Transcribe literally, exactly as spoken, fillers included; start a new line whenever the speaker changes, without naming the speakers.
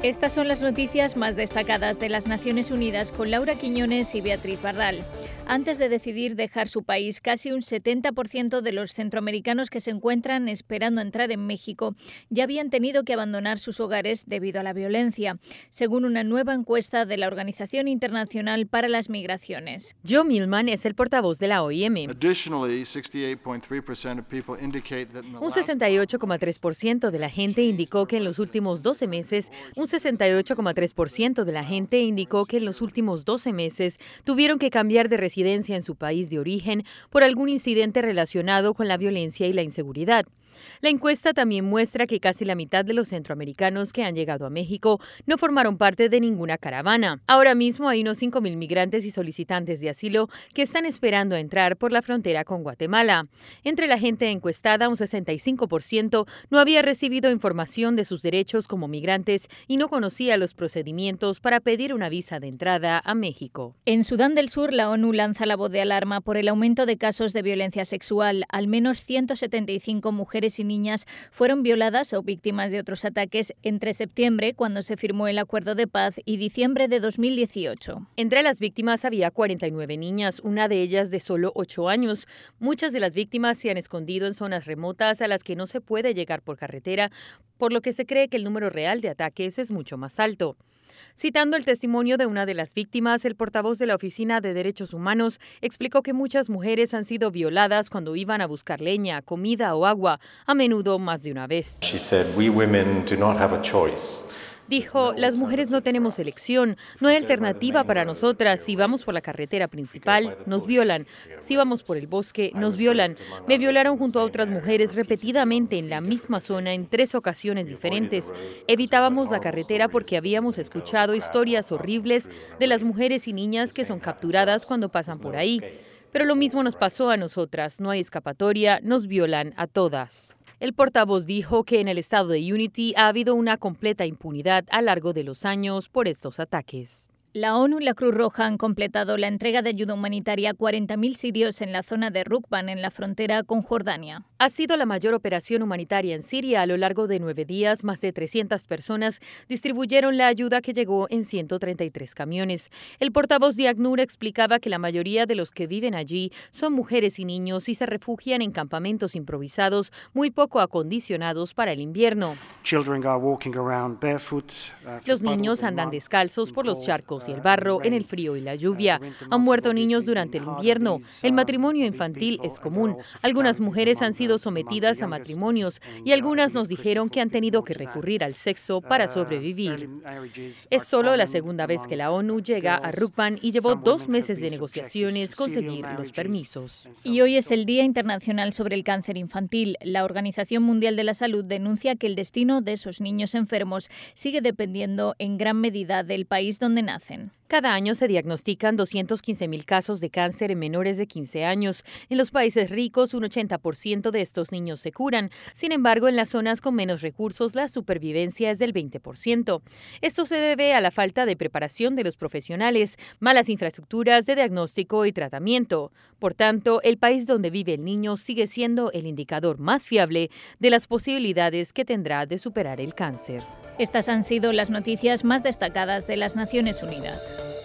Estas son las noticias más destacadas de las Naciones Unidas con Laura Quiñones y Beatriz Barral. Antes de decidir dejar su país, casi un setenta por ciento de los centroamericanos que se encuentran esperando entrar en México ya habían tenido que abandonar sus hogares debido a la violencia, según una nueva encuesta de la Organización Internacional para las Migraciones.
Joe Millman es el portavoz de la O I M. Un sesenta y ocho coma tres por ciento de la gente indicó que en los últimos doce meses, un sesenta y ocho coma tres por ciento de la gente indicó que en los últimos doce meses tuvieron que cambiar de residencia en su país de origen por algún incidente relacionado con la violencia y la inseguridad. La encuesta también muestra que casi la mitad de los centroamericanos que han llegado a México no formaron parte de ninguna caravana. Ahora mismo hay unos cinco mil migrantes y solicitantes de asilo que están esperando a entrar por la frontera con Guatemala. Entre la gente encuestada, un sesenta y cinco por ciento no había recibido información de sus derechos como migrantes y no conocía los procedimientos para pedir una visa de entrada a México.
En Sudán del Sur, la ONU lanza la voz de alarma por el aumento de casos de violencia sexual. Al menos ciento setenta y cinco mujeres y niñas fueron violadas o víctimas de otros ataques entre septiembre, cuando se firmó el acuerdo de paz, y diciembre de dos mil dieciocho.
Entre las víctimas había cuarenta y nueve niñas, una de ellas de solo ocho años. Muchas de las víctimas se han escondido en zonas remotas a las que no se puede llegar por carretera, por lo que se cree que el número real de ataques es mucho más alto. Citando el testimonio de una de las víctimas, el portavoz de la Oficina de Derechos Humanos explicó que muchas mujeres han sido violadas cuando iban a buscar leña, comida o agua, a menudo más de una vez.
She said, "We women do not have a choice."
Dijo, las mujeres no tenemos elección, no hay alternativa para nosotras. Si vamos por la carretera principal, nos violan. Si vamos por el bosque, nos violan. Me violaron junto a otras mujeres repetidamente en la misma zona en tres ocasiones diferentes. Evitábamos la carretera porque habíamos escuchado historias horribles de las mujeres y niñas que son capturadas cuando pasan por ahí. Pero lo mismo nos pasó a nosotras, no hay escapatoria, nos violan a todas. El portavoz dijo que en el estado de Unity ha habido una completa impunidad a lo largo de los años por estos ataques.
La ONU y la Cruz Roja han completado la entrega de ayuda humanitaria a cuarenta mil sirios en la zona de Rukban, en la frontera con Jordania.
Ha sido la mayor operación humanitaria en Siria. A lo largo de nueve días, más de trescientas personas distribuyeron la ayuda que llegó en ciento treinta y tres camiones. El portavoz de ACNUR explicaba que la mayoría de los que viven allí son mujeres y niños y se refugian en campamentos improvisados muy poco acondicionados para el invierno. Los niños andan descalzos por los charcos y el barro, en el frío y la lluvia. Han muerto niños durante el invierno. El matrimonio infantil es común. Algunas mujeres han sido sometidas a matrimonios y algunas nos dijeron que han tenido que recurrir al sexo para sobrevivir. Es solo la segunda vez que la ONU llega a Rukban y llevó dos meses de negociaciones conseguir los permisos.
Y hoy es el Día Internacional sobre el Cáncer Infantil. La Organización Mundial de la Salud denuncia que el destino de esos niños enfermos sigue dependiendo en gran medida del país donde nacen.
Cada año se diagnostican doscientos quince mil casos de cáncer en menores de quince años. En los países ricos, un ochenta por ciento de estos niños se curan. Sin embargo, en las zonas con menos recursos, la supervivencia es del veinte por ciento. Esto se debe a la falta de preparación de los profesionales, malas infraestructuras de diagnóstico y tratamiento. Por tanto, el país donde vive el niño sigue siendo el indicador más fiable de las posibilidades que tendrá de superar el cáncer.
Estas han sido las noticias más destacadas de las Naciones Unidas.